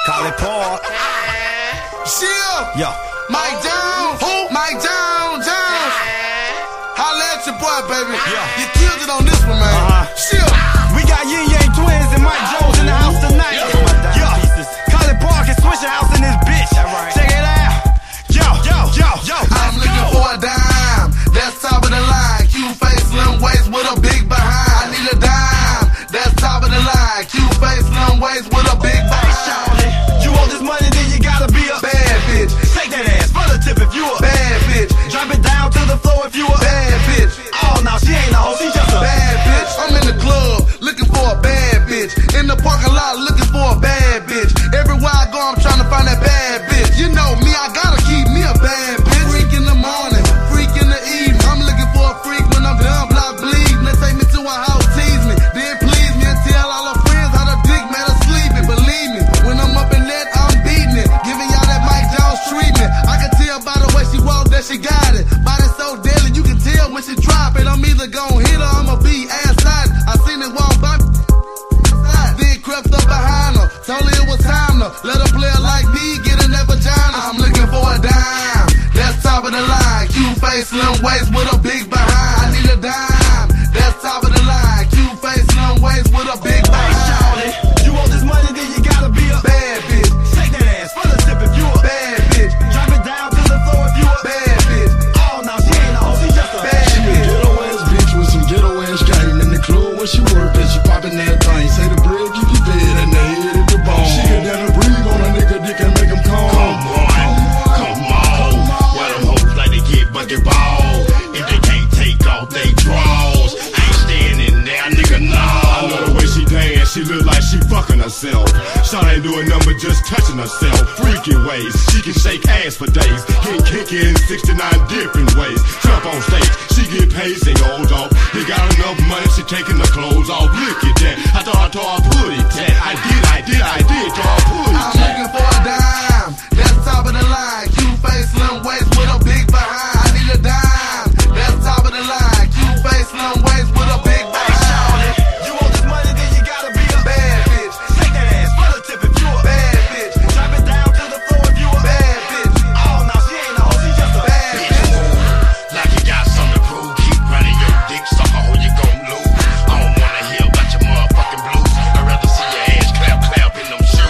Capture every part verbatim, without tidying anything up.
Call it Paul. Chill. Yo. Mike Jones. Who? Mike Jones. Jones. Holla at your boy, baby. Yeah. You killed it on this one, man. Uh-huh. Chill. We got Yin Yang Twins and Mike Jones in the house tonight. Yeah. Yo. Colin Park and Swisher House in this bitch. Right. Check it out. Yo, yo, yo, yo. I'm looking for a dime. That's top of the line. Cute face, slim waist with a big behind. I need a dime. That's top of the line. Cute face, slim waist with a big behind. You want this money, then you gotta be a bad bitch. Take that ass for the tip if you a bad bitch. Drop it down to the floor if you a bad bitch. Oh, no, she ain't a hoe, she just a bad bitch. I'm in the club looking for a bad bitch. In the parking lot looking for a bad bitch. Everywhere I go, I'm trying to find that bad bitch. You know me, I gotta keep me a bad bitch. Freak in the morning, freak in the evening. I'm looking for a freak when I'm done, block bleeding. They take me to a house, tease me, then please me and tell all her friends how the dick man is sleeping. Believe me, when I'm up in that, I'm beating it, giving y'all that Mike Jones treatment. I can tell by the way she walk that she got it. Body so deadly, you can tell when she drop it. I'm either gon' hit her, I'ma be ass side. I seen it walk by me, then crept up behind her. Told her it was time to let a player like me get in that vagina. I'm looking for a dime. That's top of the line. Cute face, slim waist with a big behind. I need a dime. That's top of the line. Cute face, slim waist with a big behind. You want this money, then you gotta be a bad bitch. Take that ass for the tip if you a bad bitch. Drop it down to the floor if you a bad bitch. Oh, no, she ain't a hoe, she just a bad She a bitch. ghetto ass bitch with some ghetto ass game. In the club when she work and she poppin' that thing. Say the bread keep you dead and the head at the bone. She can down and breathe on a nigga dick and make him calm. Come on, come on. Well, them hoes like to get bucket ball. If they can't take off they draws, I ain't standing there, nigga, no. I know the way she dance, she look like she fucking herself. Shot ain't doing nothing but just touching herself. Freaky ways, she can shake ass for days. Get kicky in sixty-nine different ways. Jump on stage, she get paid, sing old dog. He got enough money, she taking the clothes off. Look at that, I thought I told her put it tat. I did, I did, I did, told her put it I'm tat. looking for a dime. That's top of the line. Cute face, slim waist with a big behind. I need a dime. That's top of the line. Cute face, slim waist with a big behind. You want this money, then you gotta be a bad bitch. Take that ass for the tip if you a bad bitch. Drop it down to the floor if you a bad bitch. Oh, no, she ain't a hoe, she just a bad bitch. Like you got something to prove, keep running your dick, sucker, or you gon' lose. I don't wanna hear about your motherfucking blues. I'd rather see your ass clap, clap in them shoes.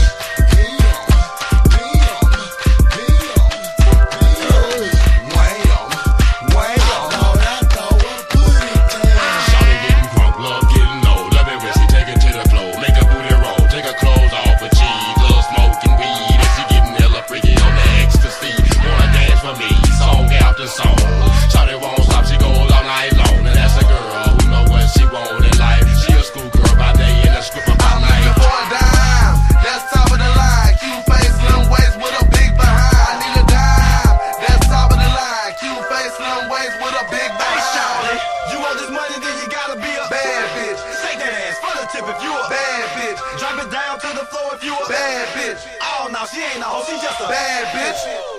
Shawty getting crunk, love getting low. Love it when she take it to the floor. Make her booty roll, take her clothes off for cheese. Love smoking weed, and she getting hella freaky on the ecstasy. Wanna dance for me, song after song. Shawty won't stop, she go all night long. And that's a girl who know what she want in life. She a schoolgirl by day and a stripper by I'm night. looking for a dime. That's top of the line. Cute face, slim waist with a big behind. I need a dime. That's top of the line. Cute face, slim waist with a big behind. You want this money, then you gotta be a Bad bitch. Take that ass for the tip if you a Bad bitch. Drop it down to the floor if you a Bad bitch. Oh, no, she ain't a hoe, she just a Bad bitch.